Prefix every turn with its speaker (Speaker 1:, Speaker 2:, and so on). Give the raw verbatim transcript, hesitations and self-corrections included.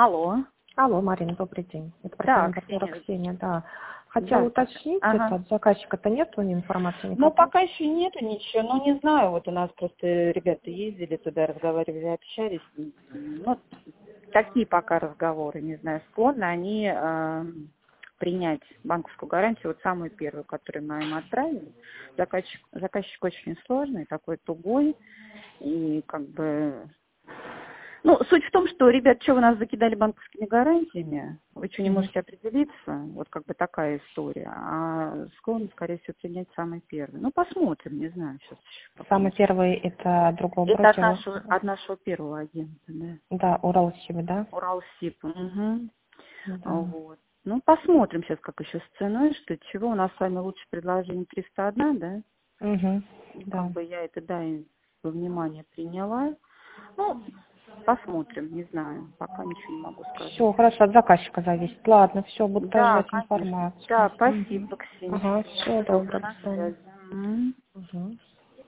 Speaker 1: Алло.
Speaker 2: Алло, Марина, добрый день. Это
Speaker 1: Да,
Speaker 2: брокер-менеджер
Speaker 1: Ксения.
Speaker 2: Ксения, да. Хотела
Speaker 1: Да.
Speaker 2: уточнить,
Speaker 1: Ага.
Speaker 2: это от заказчика-то нету информации
Speaker 1: Ну,
Speaker 2: никакой?
Speaker 1: пока еще нету ничего. Ну, не знаю, вот у нас просто ребята ездили туда, разговаривали, общались. Ну, такие пока разговоры, не знаю, склонны они э, принять банковскую гарантию, вот самую первую, которую мы им отправили. Заказчик, заказчик очень сложный, такой тугой, и как бы... Ну, суть в том, что, ребят, что вы нас закидали банковскими гарантиями, вы что, не
Speaker 2: Мгм.
Speaker 1: можете определиться, вот как бы такая история, а склонны, скорее всего, принять самый первый. Ну, посмотрим, не знаю, сейчас еще пока
Speaker 2: Самый
Speaker 1: не знаю.
Speaker 2: первый это от другого
Speaker 1: Это от
Speaker 2: брокера,
Speaker 1: нашего, от нашего первого агента, да.
Speaker 2: да, Уралсиб, да?
Speaker 1: Уралсиб, угу.
Speaker 2: Да.
Speaker 1: Вот. Ну, посмотрим сейчас, как еще с ценой, что чего. У нас с вами лучше предложение триста один, да?
Speaker 2: Угу.
Speaker 1: Ну, как
Speaker 2: Да.
Speaker 1: бы я это, да, и во внимание приняла. Ну, посмотрим, не знаю, пока ничего не могу сказать.
Speaker 2: Все, хорошо, от заказчика зависит. Ладно, все, буду
Speaker 1: Да,
Speaker 2: ждать
Speaker 1: конечно.
Speaker 2: информацию.
Speaker 1: Да,
Speaker 2: Мгм.
Speaker 1: спасибо, Ксения.
Speaker 2: Ага, все,
Speaker 1: Все,
Speaker 2: добро, до
Speaker 1: на
Speaker 2: свидания.
Speaker 1: связи. Мгм.
Speaker 2: Угу.